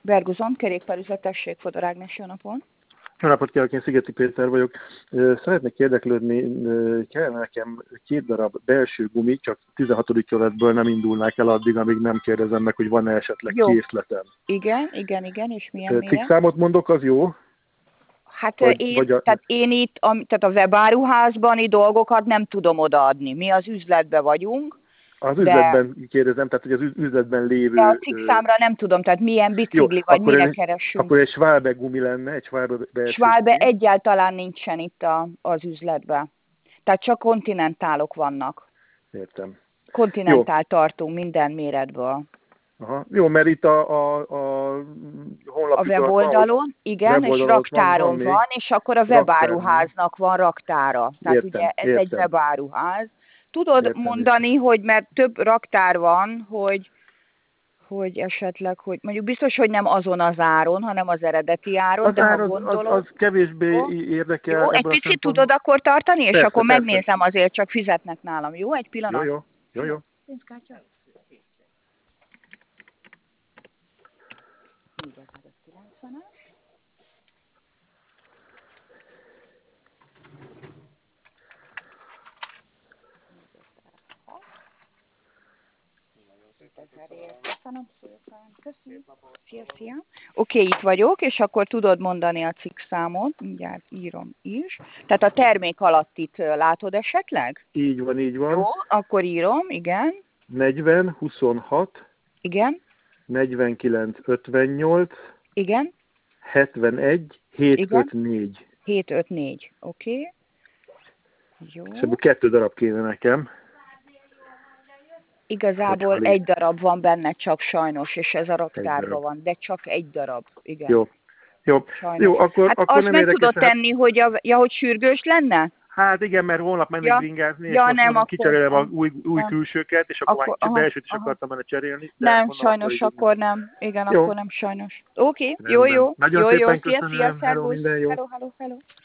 Berguzon, kerékpárüzlet, tessék, Fodor Ágnes, jó napon. Jó napot kívánok, én Szigeti Péter vagyok. Szeretnék érdeklődni, kellene nekem 2 darab belső gumi, csak 16. kerületből nem indulnák el addig, amíg nem kérdezem meg, hogy van-e esetleg Jó. készletem. Igen, és milyen méret? Cikkszámot mondok, az jó? Hát én itt, tehát a webáruházbani dolgokat nem tudom odaadni. Mi az üzletben vagyunk. Az üzletben kérdezem, tehát hogy az üzletben lévő... De a cikkszámra nem tudom, tehát milyen bicikli, vagy mire keresünk. Akkor egy Schwalbe gumi lenne, egy Schwalbe belső Schwalbe gumi. egyáltalán nincsen itt az üzletben. Tehát csak kontinentálok vannak. Értem. Kontinentál tartunk minden méretből. Aha. Jó, mert itt a honlapjukon... A weboldalon, igen, és raktáron van, és akkor a webáruháznak van raktára. Tehát ugye ez egy webáruház. Tudod mondani, hogy mert több raktár van, hogy esetleg, hogy mondjuk biztos, hogy nem azon az áron, hanem az eredeti áron, az de ár, ha gondolod... az kevésbé érdekel. Jó, egy picit tudod akkor tartani, és persze, akkor persze. megnézem, azért csak fizetnek nálam. Jó, egy pillanat? Jó. Pénzkártya? 4590-es. Köszönöm szépen. Köszönöm. Szia. Oké, itt vagyok, és akkor tudod mondani a cikkszámot, mindjárt írom is. Tehát a termék alatt itt látod esetleg? Így van. Jó, akkor írom, igen. 40, 26. Igen. 49, 58. Igen. 71, 754. 754, oké. Jó. És ebből 2 darab kéne nekem. Igazából egy darab van benne csak sajnos, és ez a raktárban van, de csak egy darab, igen. Jó, akkor hát akkor azt nem meg érdekes. tudod tenni, hogy hogy sürgős lenne? Hát igen, mert holnap mennék bringázni, és most nem, kicserélem a új külsőket, és akkor a belsőt is akartam benne cserélni. Nem, sajnos akkor nem. Igen, akkor nem sajnos. Oké, jó. Nagyon szépen köszönöm, Szia, hello, minden jó. Hello.